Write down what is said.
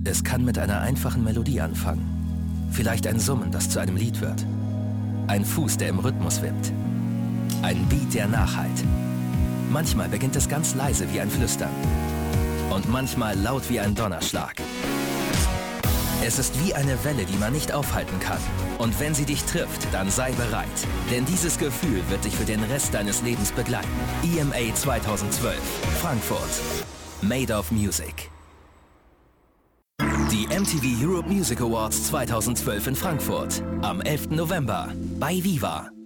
Es kann mit einer einfachen Melodie anfangen. Vielleicht ein Summen, das zu einem Lied wird. Ein Fuß, der im Rhythmus wippt. Ein Beat, der nachhallt. Manchmal beginnt es ganz leise wie ein Flüstern. Und manchmal laut wie ein Donnerschlag. Es ist wie eine Welle, die man nicht aufhalten kann. Und wenn sie dich trifft, dann sei bereit. Denn dieses Gefühl wird dich für den Rest deines Lebens begleiten. EMA 2012, Frankfurt. Made of Music. Die MTV Europe Music Awards 2012 in Frankfurt. Am 11. November bei Viva.